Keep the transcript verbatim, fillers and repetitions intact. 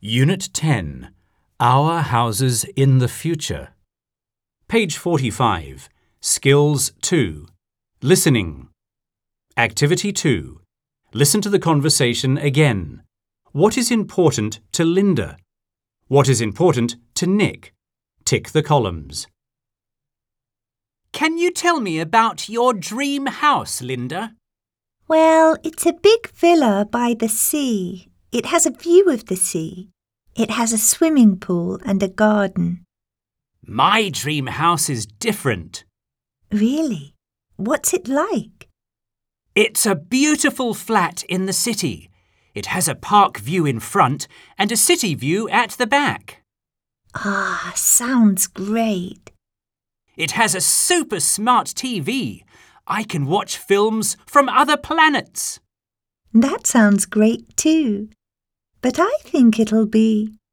Unit ten. Our Houses in the Future. Page forty-five. Skills two. Listening. Activity two. Listen to the conversation again. What is important to Linda? What is important to Nick? Tick the columns. Can you tell me about your dream house, Linda? Well, it's a big villa by the sea. It has a view of the sea. It has a swimming pool and a garden. My dream house is different. Really? What's it like? It's a beautiful flat in the city. It has a park view in front and a city view at the back. Ah, sounds great. It has a super smart T V. I can watch films from other planets. That sounds great too. But I think it'll be